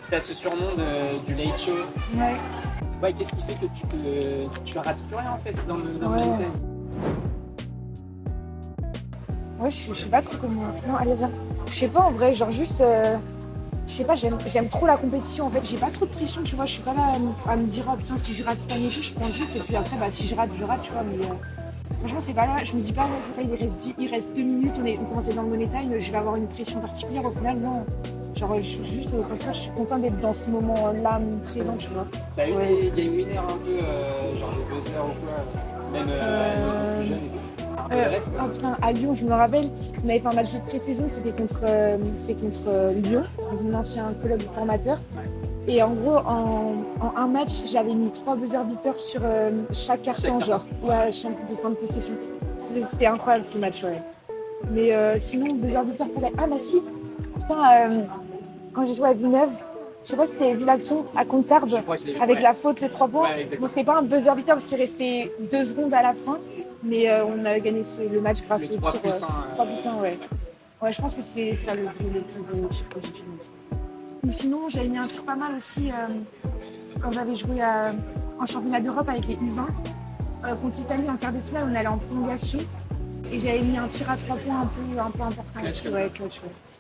t'as ce surnom du late show. Ouais. Ouais, qu'est-ce qui fait que tu rates plus rien en fait dans le Ouais. montagne? Ouais, je sais pas trop comment. Non, allez, viens. Je sais pas en vrai, genre juste. Je sais pas, j'aime trop la compétition en fait. J'ai pas trop de pression, tu vois. Je suis pas là à me dire, oh putain, si je rate cette année, je prends juste. Et puis après, bah, si je rate, tu vois. Mais franchement, c'est pas là. Je me dis pas, ouais, il reste 2 minutes, on commence à être dans le money time, je vais avoir une pression particulière. Au final, non. Genre, je suis juste, au contraire, je suis contente d'être dans ce moment-là présent, tu vois. T'as eu Ouais. des game winners un peu, genre des buzzers ou quoi, même à un niveau plus jeune et tout? Un peu de rêve, quoi. Oh putain, à Lyon, je me rappelle, on avait fait un match de pré-saison, c'était contre Lyon, donc mon ancien club formateur. Et en gros, en un match, j'avais mis 3 buzzer beaters sur chaque carton, genre. Ouais, champ de fin de possession. C'était incroyable ce match, ouais. Mais sinon, buzzer beater pour Ah, bah si, putain, quand j'ai joué à Villeneuve, je sais pas si tu as vu l'action à Conterbe, Je crois que je l'ai vu, avec ouais. la faute, le 3 points. Ouais, exactement. Bon, c'était pas un buzzer beater parce qu'il restait 2 secondes à la fin, mais on a gagné le match grâce Le au 3 tir. plus 1. 3 plus 1, ouais. Ouais, je pense que c'était ça le plus gros tir que j'ai pu mettre. Ou sinon, j'avais mis un tir pas mal aussi quand j'avais joué en championnat d'Europe avec les U20 contre l'Italie en quart de finale. On allait en prolongation et j'avais mis un tir à 3 points un peu important Clutch aussi. comme Ouais, ça. clutch, ouais.